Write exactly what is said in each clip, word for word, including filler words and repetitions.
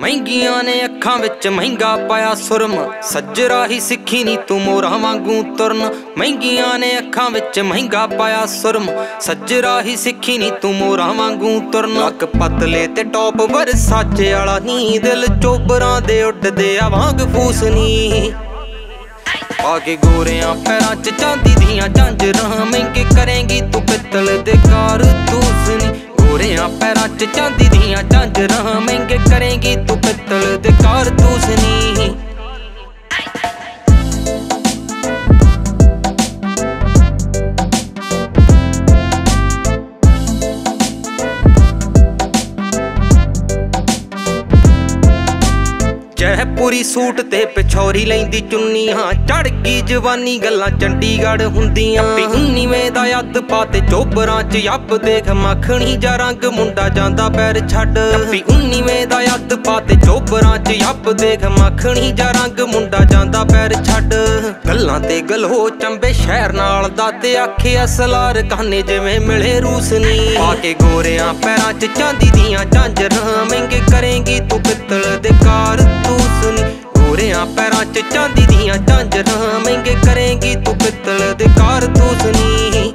महंगियां ने अखां विच महंगा पाया सुरम, सज्जरा ही सिखी नी तू मोरा वांगू तुरन। महंगियां ने अखां विच महंगा पाया सुरम, सज्जरा ही सिखी नी तू मोरा वांगू तुरन। लक पतले ते टॉप वरसाचे वाला नी, दिल चोबरां दे उड्डदे आ वांग फूस नी। आगे गोरियां पैरां च चांदी दियां झांजरां, महंगे करेंगी तू पित्तल दे कारतूस नी। गोरियां पैरां च चांदी दियां झांजरां, महंगे करेंगी तू पित्तल दे कारतूस नी। जयपुरी सूट ते पिछौरी लैंदी चुन्नियां, चढ़ गई जवानी गल्लां चंडीगढ़ हुंदियां। उन्नीवें दा यद पाते चोबरां च यप देख मखणी जा रंग मुंडा जांदा पैर छड्ड। उन्नीवें दा यद पाते चोबरां च यप देख मखणी जा रंग मुंडा जांदा पैर छड्ड। गल्लां ते गलो चंबे शहर नाल दा ते आखे असलार काने जिवें मिले रूस नी। पाके गोरियां पैरां च चांदी दियां झांजरां, महंगे करेंगी तू पित्तल दे कारतूस नी। गोरियां पैरां च चांदी दियां झांजरां, महंगे करेंगी तू पित्तल दे कारतूस नी।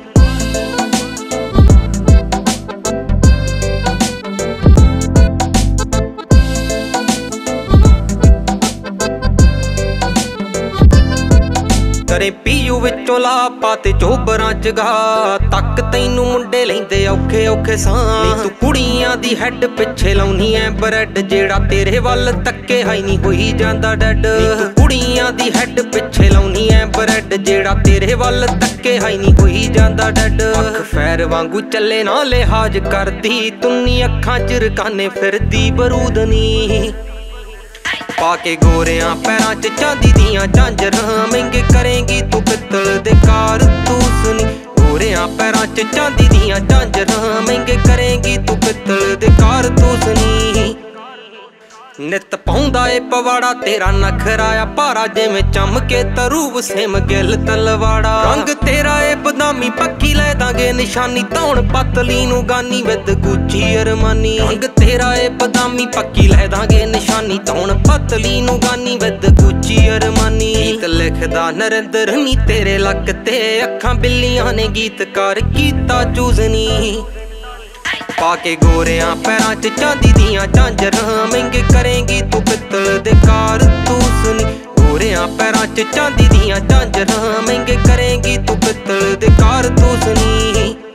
करे पीयू विचों ला पाते चोबरां च गा, तक तैनू मुंडे लैंदे औखे औखे सां। तू कुड़ियां दी हैड पिछे लाउनी ऐ ब्रैड, जेड़ा तेरे वल तक्के हाई नी होई जांदा डैड। तू कुड़ियां दी हैड पिछे लाउनी ऐ ब्रैड, जेड़ा तेरे वल तक्के हाई नी होई जांदा डैड। अख फैर वांगू चले ना लिहाज करदी, तुन्नी अखां च रकाने फिरदी बरूदनी। पाके गोरियां पैरां च चांदी दियां झांजरां, महंगे करेंगी तू पित्तल दे कारतूस नी। गोरियां पैरां च चांदी दियां झांजरां, महंगे करेंगी तू पित्तल दे कारतूस नी। नित पाउंदा ए पवाड़ा तेरा नखराया भारा, जिवें चमके तरूब सेम गिल तलवाड़ा। रंग तेरा ए बदामी पक्की लै दांगे निशानी, धौन पतली नू गानी विद गुची अरमानी। रंग तेरा ए बदामी पक्की लै दांगे निशानी, धौन पतली नू गानी विद गुची अरमानी। गीत लिखदा नरेंद्र नी तेरे लक ते, अखां बिल्लियां ने गीतकार कीता चूज नी। पाके गोरियां पैरां च चांदी दियां झांजरां, महंगे करेंगी तू पित्तल दे कारतूस नी। गोरियां पैरां च चांदी दियां झांजरां, महंगे करेंगी तू पित्तल दे कारतूस नी।